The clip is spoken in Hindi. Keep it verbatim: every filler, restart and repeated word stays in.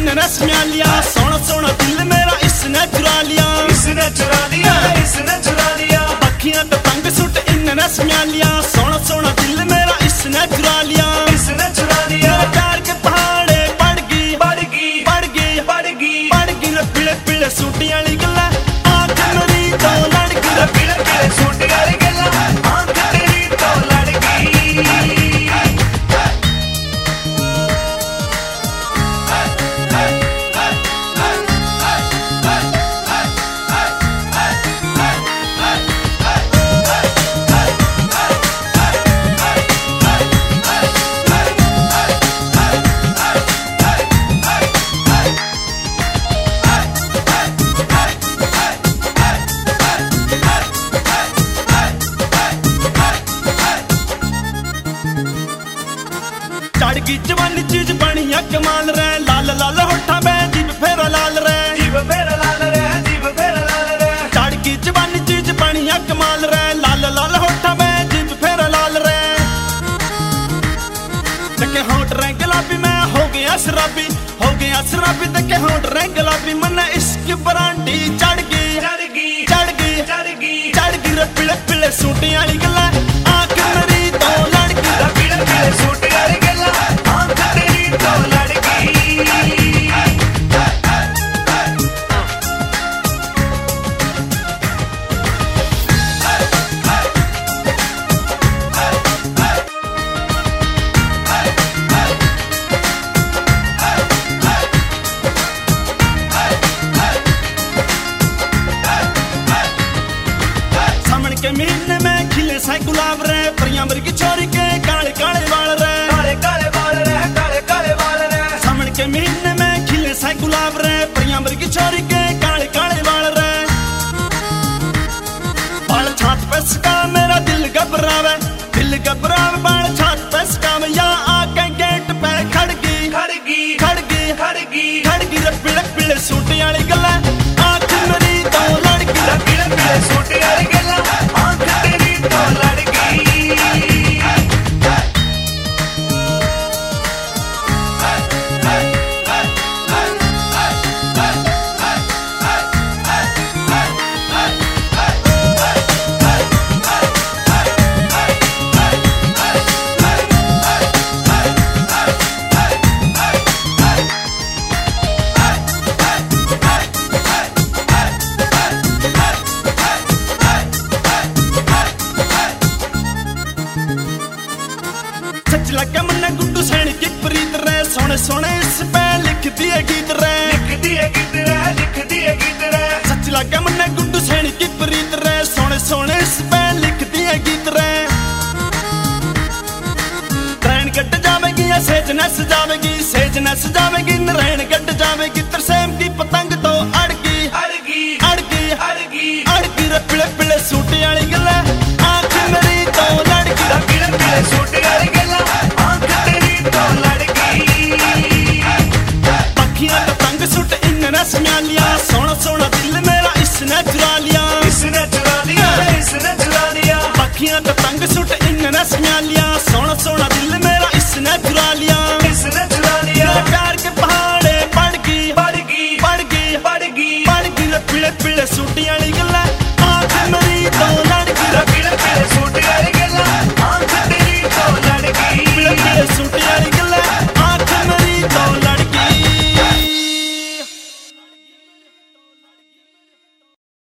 इनने स्म्या लिया, सोना सोना दिल मेरा इसने चुरा लिया, इसने चुरा लिया, इसने चुरा लिया। अखियां तो तंग सुट इनने स्म्या लिया, सोना सोना दिल मेरा इसने चुरा लिया, इसने चुरा लिया। प्यार के पहाड़े बढ़ गई बढ़ गई बढ़ गई बढ़ गई बढ़ गई रे पीले पीले सूटी वाली गल्ला, आंख मेरी तो लड़ गई रे पीले पीले सूटी वाली गल्ला, आंख तेरी तो लड़ गई। चढ़ गई जवानी चीज बनिया कमाल रे, लाल लाल होठा में जीभ फेरा लाल रे, जीभ फेरा लाल रे, जीभ फेरा लाल रे। चढ़ गई जवानी चीज बनिया कमाल रे, लाल लाल होठा में जीभ फेरा लाल रे, देखे होठ रे गुलाबी मैं हो गया शराबी, हो गया शराबी देखे होठ रे गुलाबी, मन इश्क बरांडी चढ़ गई चढ़ गई चढ़ गई चढ़ गई चढ़ गई रे पीले पीले सूटी वाली गल्ला, आंख मेरी तो लड़ गई पीले पीले सूटी वाली गल्ला, आंख तेरी तो लड़ गई। के महीने में खिले से गुलाब रे, परियां वर्गी छोरी के काले काले बाल रे, काले काले बाल रे, काले काले बाल रे। सावन के महीने में खिले से गुलाब रे, परियां वर्गी छोरी के काले काले बाल रे, बाल छात पे सका मेरा दिल घबरावे, दिल घबरावे बाल छात पे सका में, या आके गेट पे खड़ गई खड़ गई खड़ गई खड़ गई खड़ गई रे पीले पीले सूटी वाली गल्ला, आंख मेरी तो लड़ गई पीले पीले सूटी वाली गल्ला, आंख तेरी तो लड़ गई। सच लगे मन्ने गुड्डू सैनी की प्रीत रे, सोने सोने इस पे लिख दिए गीत रे, लिख दिए गीत रे, लिख दिए गीत रे। सच लगे मन्ने गुड्डू सैनी की प्रीत रे, सोने सोने इस पे लिख दिए गीत रे, ट्रेन कट जावेगी या सेज न सजावेगी, सेज न सजावेगी नरैन कट जावेगी, तरसेम की पतंग तो अड़ गई अड़ गई अड़ गई अड़ गई अड़ गई रे पीले पीले सूटी वाली गल्ला, आंख मेरी तो लड़ गई पीले पीले सूटी वाली गल्ला, आंख तेरी तो लड़ गई। अखियां तो तंग सुट इनने स्म्या लिया, सोना सोना दिल मेरा इसने चुरा लिया, इसने चुरा लिया, इसने चुरा लिया। अखियां तो तंग सुट इनने स्म्या लिया,